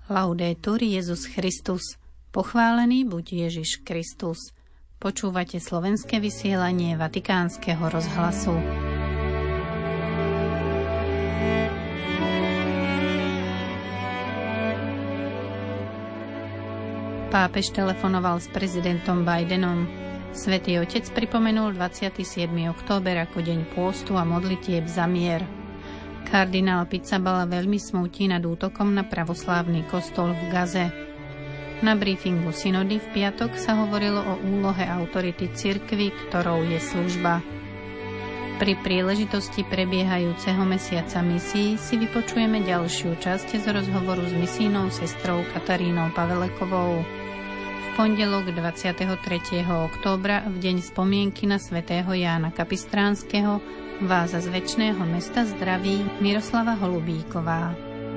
Laudetur Jesus Christus. Pochválený buď Ježiš Kristus. Počúvate slovenské vysielanie Vatikánskeho rozhlasu. Pápež telefonoval s prezidentom Bidenom. Svätý Otec pripomenul 27. október ako deň pôstu a modlitieb za mier. Kardinál Pizzaballa veľmi smúti nad útokom na pravoslávny kostol v Gaze. Na briefingu synody v piatok sa hovorilo o úlohe autority cirkvi, ktorou je služba. Pri príležitosti prebiehajúceho mesiaca misií si vypočujeme ďalšiu časť z rozhovoru s misijnou sestrou Katarínou Pavelekovou. V pondelok 23. októbra, v deň spomienky na svätého Jána Kapistránskeho, vás z večného mesta zdraví Miroslava Holubíková.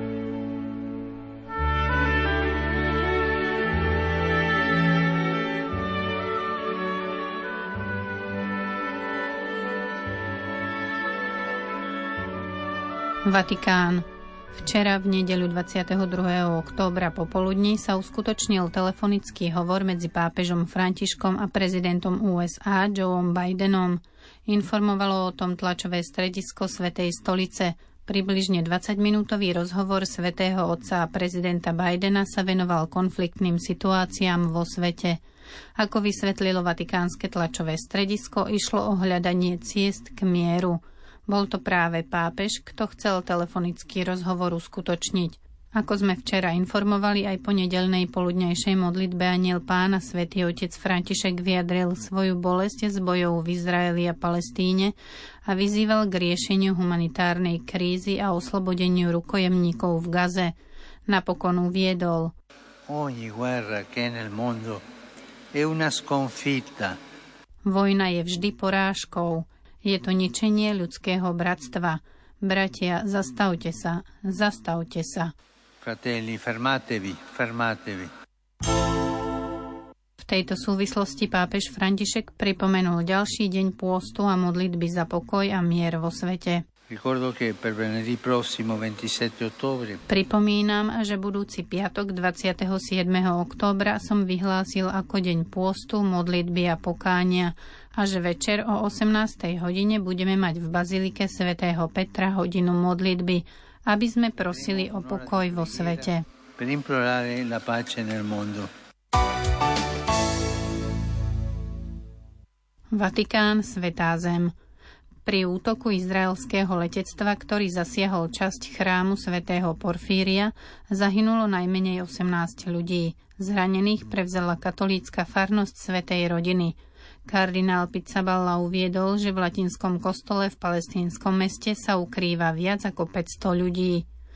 Vatikán. Včera v nedeľu 22. októbra popoludní sa uskutočnil telefonický hovor medzi pápežom Františkom a prezidentom USA Joeom Bidenom. Informovalo o tom tlačové stredisko Svätej stolice. Približne 20-minútový rozhovor svätého otca a prezidenta Bidena sa venoval konfliktným situáciám vo svete. Ako vysvetlilo vatikánske tlačové stredisko, išlo o hľadanie ciest k mieru. Bol to práve pápež, kto chcel telefonický rozhovor uskutočniť. Ako sme včera informovali, aj po nedeľnej poludňajšej modlitbe Anjel Pána svätý otec František vyjadril svoju bolesť z bojov v Izraeli a Palestíne a vyzýval k riešeniu humanitárnej krízy a oslobodeniu rukojemníkov v Gaze. Napokon uviedol: Vojna je vždy porážkou. Je to ničenie ľudského bratstva. Bratia, zastavte sa, zastavte sa. Fratelli, fermatevi, fermatevi. V tejto súvislosti pápež František pripomenul ďalší deň pôstu a modlitby za pokoj a mier vo svete. Pripomínam, že budúci piatok 27. októbra som vyhlásil ako deň pôstu, modlitby a pokánia a že večer o 18. hodine budeme mať v bazilike svätého Petra hodinu modlitby, aby sme prosili o pokoj vo svete. Vatikán, Svätá zem. Pri útoku izraelského letectva, ktorý zasiahol časť chrámu svätého Porfíria, zahynulo najmenej 18 ľudí. Zranených prevzala katolícka farnosť Svätej rodiny. Kardinál Pizzaballa uviedol, že v latinskom kostole v palestínskom meste sa ukrýva viac ako 500 ľudí.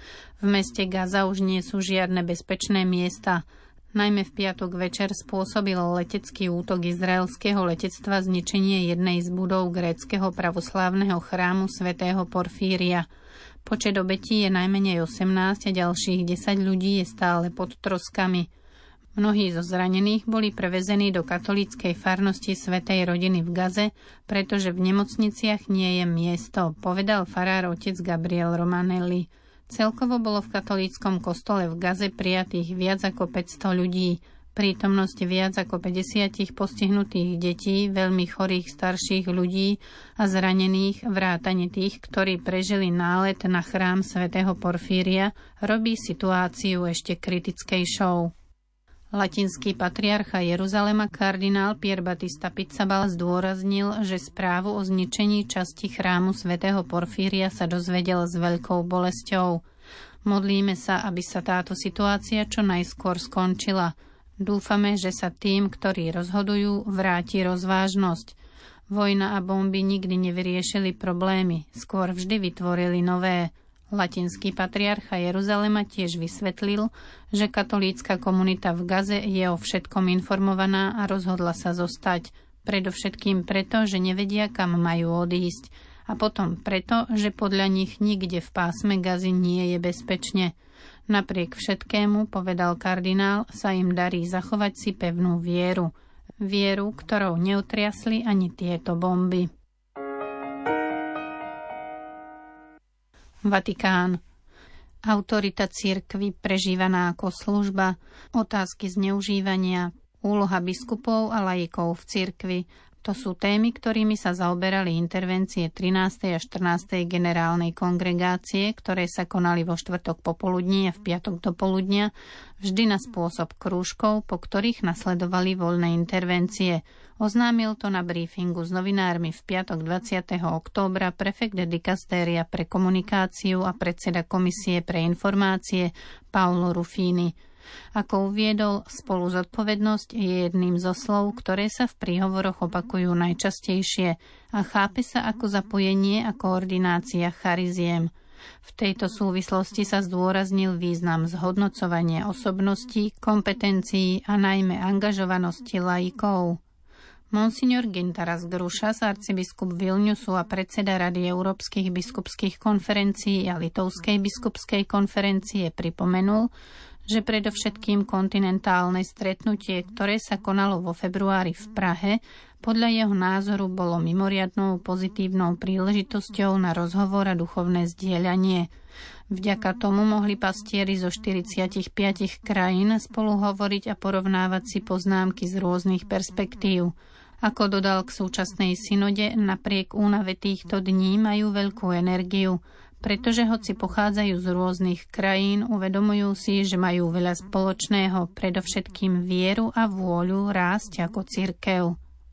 V meste Gaza už nie sú žiadne bezpečné miesta. Najmä v piatok večer spôsobil letecký útok izraelského letectva zničenie jednej z budov gréckeho pravoslávneho chrámu svätého Porfíria. Počet obetí je najmenej 18 a ďalších 10 ľudí je stále pod troskami. Mnohí zo zranených boli prevezení do katolíckej farnosti svätej rodiny v Gaze, pretože v nemocniciach nie je miesto, povedal farár otec Gabriel Romanelli. Celkovo bolo v katolíckom kostole v Gaze prijatých viac ako 500 ľudí. Prítomnosť viac ako 50 postihnutých detí, veľmi chorých starších ľudí a zranených, vrátane tých, ktorí prežili nálet na chrám svätého Porfíria, robí situáciu ešte kritickejšou. Latinský patriarcha Jeruzalema kardinál Pier Battista Pizzaballa zdôraznil, že správu o zničení časti chrámu svätého Porfíria sa dozvedel s veľkou bolesťou. Modlíme sa, aby sa táto situácia čo najskôr skončila. Dúfame, že sa tým, ktorí rozhodujú, vráti rozvážnosť. Vojna a bomby nikdy nevyriešili problémy, skôr vždy vytvorili nové. Latinský patriarcha Jeruzalema tiež vysvetlil, že katolícka komunita v Gaze je o všetkom informovaná a rozhodla sa zostať. Predovšetkým preto, že nevedia, kam majú odísť. A potom preto, že podľa nich nikde v pásme Gazy nie je bezpečne. Napriek všetkému, povedal kardinál, sa im darí zachovať si pevnú vieru. Vieru, ktorou neutriasli ani tieto bomby. Vatikán. autorita cirkvi prežívaná ako služba, otázky zneužívania, úloha biskupov a laikov v cirkvi. To sú témy, ktorými sa zaoberali intervencie 13. a 14. generálnej kongregácie, ktoré sa konali vo štvrtok popoludní a v piatok dopoludnia, vždy na spôsob krúžkov, po ktorých nasledovali voľné intervencie. Oznámil to na briefingu s novinármi v piatok 20. októbra prefekt dikastéria pre komunikáciu a predseda komisie pre informácie Paolo Ruffini. Ako uviedol, spoluzodpovednosť je jedným zo slov, ktoré sa v príhovoroch opakujú najčastejšie a chápe sa ako zapojenie a koordinácia chariziem. V tejto súvislosti sa zdôraznil význam zhodnocovania osobností, kompetencií a najmä angažovanosti laikov. Monsignor Gintaras Grušas, arcibiskup Vilniusu a predseda Rady Európskych biskupských konferencií a Litovskej biskupskej konferencie pripomenul, že predovšetkým kontinentálne stretnutie, ktoré sa konalo vo februári v Prahe, podľa jeho názoru bolo mimoriadnou pozitívnou príležitosťou na rozhovor a duchovné zdieľanie. Vďaka tomu mohli pastieri zo 45 krajín spolu hovoriť a porovnávať si poznámky z rôznych perspektív. Ako dodal k súčasnej synode, napriek únave týchto dní majú veľkú energiu, pretože hoci pochádzajú z rôznych krajín, uvedomujú si, že majú veľa spoločného, predovšetkým vieru a vôľu rásť ako cirkev.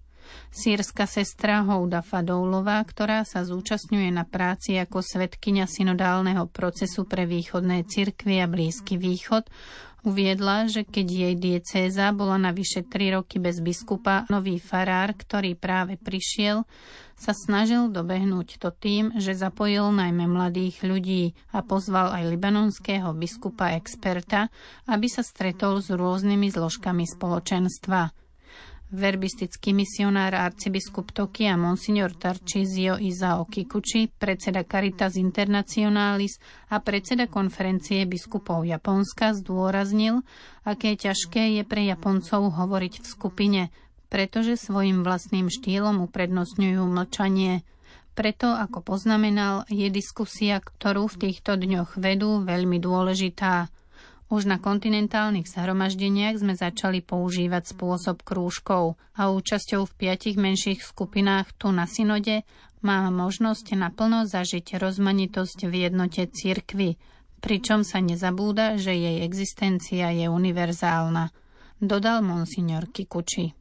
Sýrska sestra Houda Fadoulová, ktorá sa zúčastňuje na práci ako svedkyňa synodálneho procesu pre východné cirkvi a Blízky východ, uviedla, že keď jej diecéza bola navyše 3 roky bez biskupa, nový farár, ktorý práve prišiel, sa snažil dobehnúť to tým, že zapojil najmä mladých ľudí a pozval aj libanonského biskupa experta, aby sa stretol s rôznymi zložkami spoločenstva. Verbistický misionár arcibiskup Tokia Monsignor Tarcísio Isao Kikuchi, predseda Caritas Internationalis a predseda konferencie biskupov Japonska zdôraznil, aké ťažké je pre Japoncov hovoriť v skupine, pretože svojim vlastným štýlom uprednostňujú mlčanie. Preto, ako poznamenal, je diskusia, ktorú v týchto dňoch vedú, veľmi dôležitá. Už na kontinentálnych zhromaždeniach sme začali používať spôsob krúžkov a účasťou v 5 menších skupinách tu na synode mám možnosť naplno zažiť rozmanitosť v jednote cirkvi, pričom sa nezabúda, že jej existencia je univerzálna, dodal monsignor Kikuchi.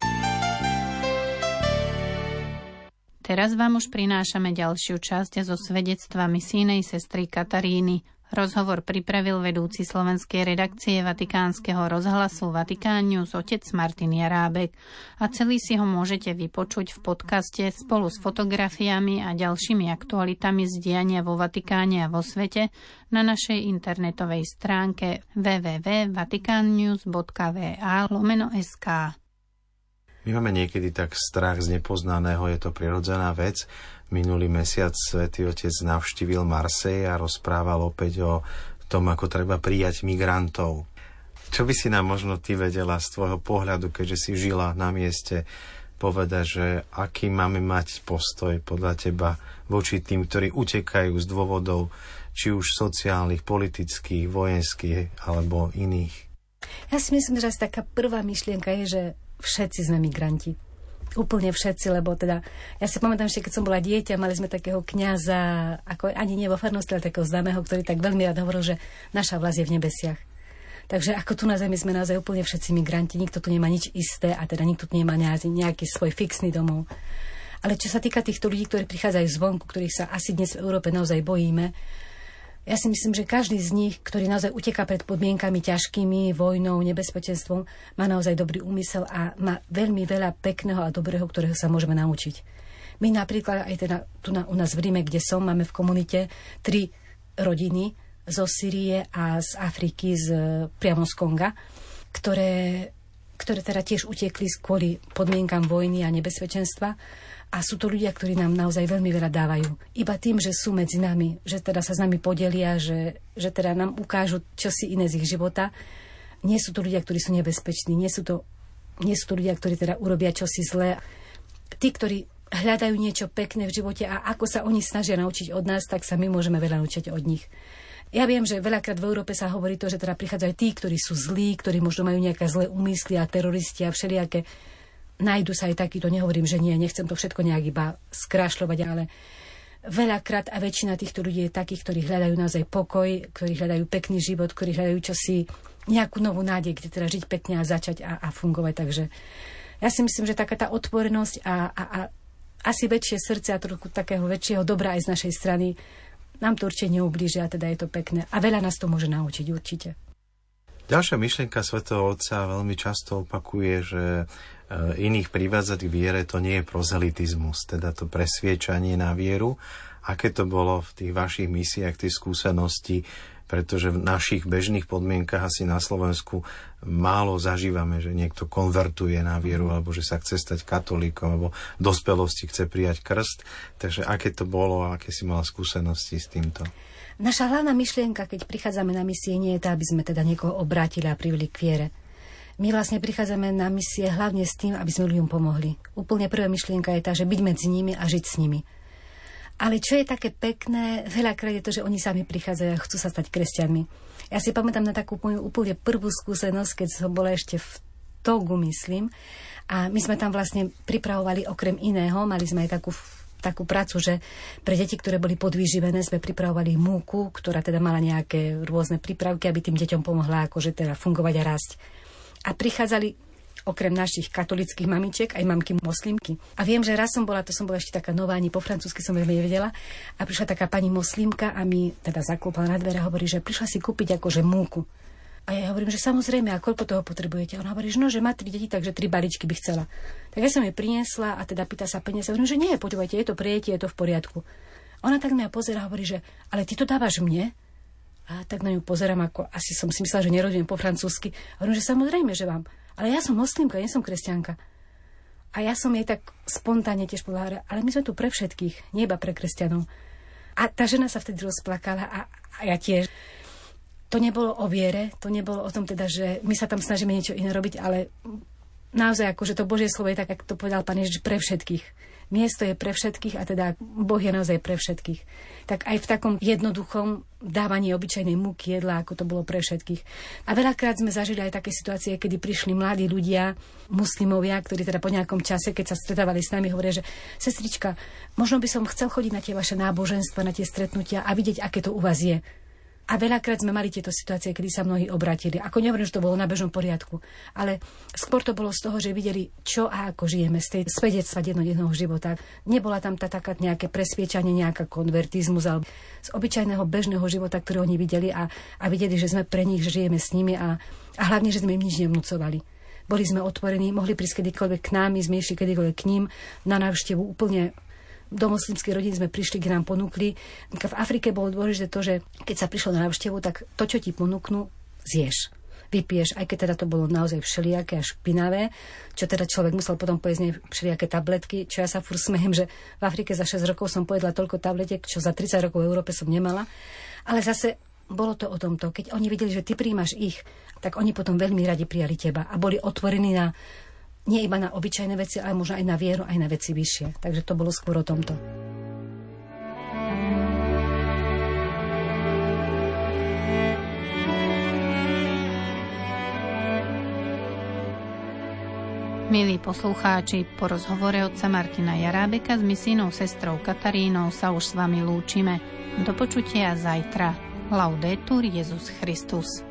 Teraz vám už prinášame ďalšiu časť zo svedectva misijnej sestry Kataríny. Rozhovor pripravil vedúci slovenskej redakcie Vatikánskeho rozhlasu Vatikán News otec Martin Jarábek a celý si ho môžete vypočuť v podcaste spolu s fotografiami a ďalšími aktualitami z diania vo Vatikáne a vo svete na našej internetovej stránke www.vaticannews.va/sk. My máme niekedy tak strach z nepoznaného, je to prirodzená vec. Minulý mesiac Svätý Otec navštívil Marseille a rozprával opäť o tom, ako treba prijať migrantov. Čo by si nám možno ty vedela z tvojho pohľadu, keďže si žila na mieste, povedať, že aký máme mať postoj podľa teba voči tým, ktorí utekajú z dôvodov či už sociálnych, politických, vojenských alebo iných? Ja si myslím, že asi taká prvá myšlienka je, že všetci sme migranti. Úplne všetci, lebo teda, ja si pamätám ešte, keď som bola dieťa, mali sme takého kňaza, ako ani nie vo farnosti, ale takého známeho, ktorý tak veľmi rád hovoril, že naša vlast je v nebesiach. Takže ako tu na zemi sme naozaj úplne všetci migranti, nikto tu nemá nič isté a teda nikto tu nemá nejaký svoj fixný domov. Ale čo sa týka týchto ľudí, ktorí prichádzajú zvonku, ktorých sa asi dnes v Európe naozaj bojíme, ja si myslím, že každý z nich, ktorý naozaj uteká pred podmienkami ťažkými, vojnou, nebezpečenstvom, má naozaj dobrý úmysel a má veľmi veľa pekného a dobrého, ktorého sa môžeme naučiť. My napríklad aj teda tu u nás v Ríme, kde som, máme v komunite 3 rodiny zo Sýrie a z Afriky, priamo z Konga, ktoré teda tiež utiekli kvôli podmienkam vojny a nebezpečenstva. A sú to ľudia, ktorí nám naozaj veľmi veľa dávajú. Iba tým, že sú medzi nami, že teda sa s nami podelia, že teda nám ukážu čosi iné z ich života. Nie sú to ľudia, ktorí sú nebezpeční, nie sú to ľudia, ktorí teda urobia čosi zlé. Tí, ktorí hľadajú niečo pekné v živote a ako sa oni snažia naučiť od nás, tak sa my môžeme veľa naučiť od nich. Ja viem, že veľakrát v Európe sa hovorí to, že teda prichádzajú tí, ktorí sú zlí, ktorí možno majú nejaké zlé úmysly a teroristi a všelijaké. Nájdu sa aj takíto, nehovorím, že nie, nechcem to všetko nejak iba skrášľovať, ale veľakrát a väčšina týchto ľudí je takých, ktorí hľadajú naozaj pokoj, ktorí hľadajú pekný život, ktorí hľadajú čosi, nejakú novú nádej, kde teda žiť pekne a začať a fungovať. Takže ja si myslím, že taká tá otvorenosť a asi väčšie srdce a trochu takého väčšieho dobra aj z našej strany nám to určite neublíži a teda je to pekné. A veľa nás to môže naučiť určite. Ďalšia myšlienka svätého Otca veľmi často opakuje, že iných privádzať k viere to nie je prozelitizmus, teda to presviečanie na vieru. Aké to bolo v tých vašich misiách, tej skúsenosti, pretože v našich bežných podmienkach asi na Slovensku málo zažívame, že niekto konvertuje na vieru, alebo že sa chce stať katolíkom, alebo v dospelosti chce prijať krst. Takže aké to bolo a aké si mala skúsenosti s týmto? Naša hlavná myšlienka, keď prichádzame na misie, nie je tá, aby sme teda niekoho obrátili a privili k viere. My vlastne prichádzame na misie hlavne s tým, aby sme ľuďom pomohli. Úplne prvá myšlienka je tá, že byť medzi nimi a žiť s nimi. Ale čo je také pekné, veľakrát je to, že oni sami prichádzajú a chcú sa stať kresťanmi. Ja si pamätám na takú úplne prvú skúsenosť, keď som bola ešte v Togu, myslím. A my sme tam vlastne pripravovali okrem iného, mali sme aj takú prácu, že pre deti, ktoré boli podvýživené, sme pripravovali múku, ktorá teda mala nejaké rôzne prípravky, aby tým deťom pomohla akože teda fungovať a rásť. A prichádzali okrem našich katolických mamičiek, aj mamky moslimky. A viem, že raz som bola ešte taká nová, ani po francúzsky som veľmi nevedela. A prišla taká pani moslimka a mi teda zaklopala na dvere a hovorí, že prišla si kúpiť akože múku. A ja hovorím, že samozrejme, a koľko toho potrebujete? A ona hovorí, že že má 3 deti, takže 3 balíčky by chcela. Tak ja som jej priniesla a teda pýta sa peniaze. Hovorím, že nie, počúvajte, je to pre deti, je to v poriadku. Ona tak mňa pozerá a hovorí, že ale ty to dávaš mne? A tak na ňu pozerám, ako asi som si myslela, že nerozumiem po francúzsky. Hovorím, že samozrejme, že vám. Ale ja som moslimka, nie som kresťanka. A ja som jej tak spontánne tiež povedala, ale my sme tu pre všetkých, nie iba pre kresťanov. A tá žena sa vtedy rozplakala a ja tiež. To nebolo o viere, to nebolo o tom teda, že my sa tam snažíme niečo iné robiť, ale naozaj akože to Božie slovo je tak, ako to povedal Pán Ježiš, pre všetkých. Miesto je pre všetkých a teda Boh je naozaj pre všetkých. Tak aj v takom jednoduchom dávaní obyčajnej múky, jedla, ako to bolo pre všetkých. A veľakrát sme zažili aj také situácie, kedy prišli mladí ľudia, muslimovia, ktorí teda po nejakom čase, keď sa stretávali s nami, hovoria, že sestrička, možno by som chcel chodiť na tie vaše náboženstva, na tie stretnutia a vidieť, aké to u vás je. A veľakrát sme mali tieto situácie, kedy sa mnohí obratili. Ako nehovorím, že to bolo na bežnom poriadku, ale skôr to bolo z toho, že videli, čo a ako žijeme z tej svedectva dennodenného života. Nebola tam taká nejaké presviečanie, nejaká konvertizmus, ale z obyčajného bežného života, ktorý oni videli a videli, že sme pre nich, že žijeme s nimi a hlavne, že sme im nič nevnúcovali. Boli sme otvorení, mohli prísť kedykoľvek k nám, my sme išli kedykoľvek k ním na návštevu úplne. Do moslimskej rodiny sme prišli, kde nám ponúkli. V Afrike bolo dôležité to, že keď sa prišlo na návštevu, tak to, čo ti ponúknú, zješ. Vypiješ, aj keď teda to bolo naozaj všelijaké a špinavé, čo teda človek musel potom pojesť všelijaké tabletky, čo ja sa furt smejem, že v Afrike za 6 rokov som pojedla toľko tabletiek, čo za 30 rokov v Európe som nemala. Ale zase bolo to o tomto. Keď oni videli, že ty prijímaš ich, tak oni potom veľmi radi prijali teba a boli otvorení na nie iba na obyčajné veci, ale možno aj na vieru, aj na veci vyššie. Takže to bolo skôr o tomto. Milí poslucháči, po rozhovore otca Martina Jarábeka s misijnou sestrou Katarínou sa už s vami lúčime. Do počutia zajtra. Laudetur Jesus Christus.